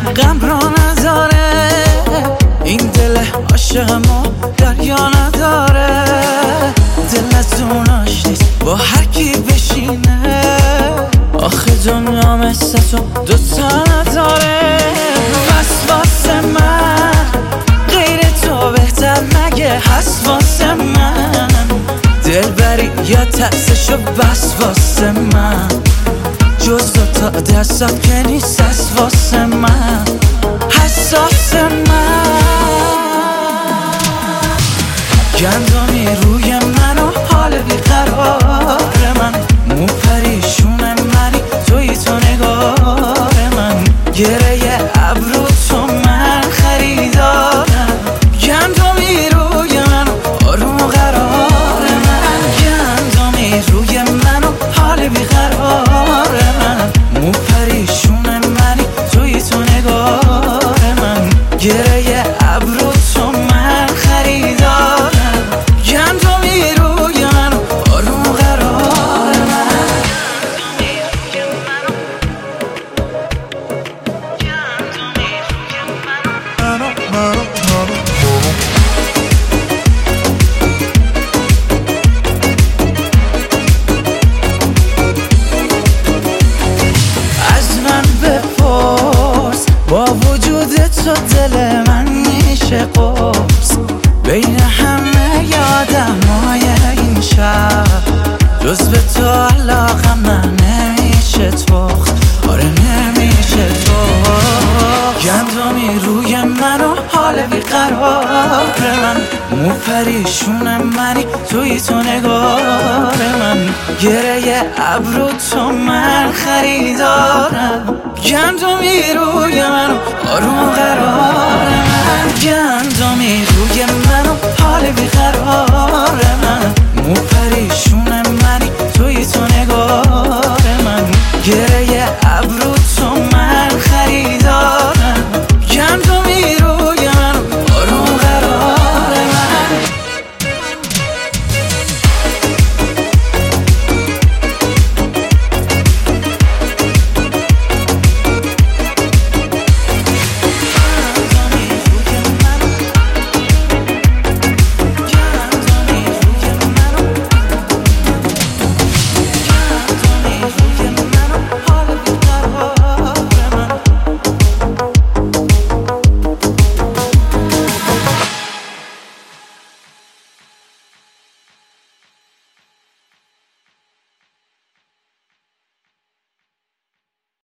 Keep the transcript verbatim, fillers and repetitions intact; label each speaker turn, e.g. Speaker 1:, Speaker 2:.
Speaker 1: غم را نداره این دل عاشقمو دریا نداره دل از اوناش نیست با هر کی بشینه آخه دنیا مثل تو دوتا نداره پس واسه من غیر تو بهتر مگه هست واسه من دل بری یا ترسشو بس واسه من جز دوتا دستم که نیست از واسه من حساس من گندمی روی من و حال بیقرار من مو پریشون منی توی تو نگار من گره ابرو تو من خریدارم گندمی روی من و آروم و قرار من گندمی روی من و حال بیقرار من مو پریشون منی توی تو نگار من گره ابرو تو من خریدارم گندمی روی من و آروم و قرار من از من بپرس با وجود تو دل من میشه قرص بین همه آدمای این شهر جز به تو علاقم من نمیشه تخت آره نمیشه تخت گندمی روی من و حال بیقرار من مو پریشون منی توی تو نگار من گره ابرو تو من خریدارم گندمی روی من و آروم قرار من گندمی روی من و حال بیقرار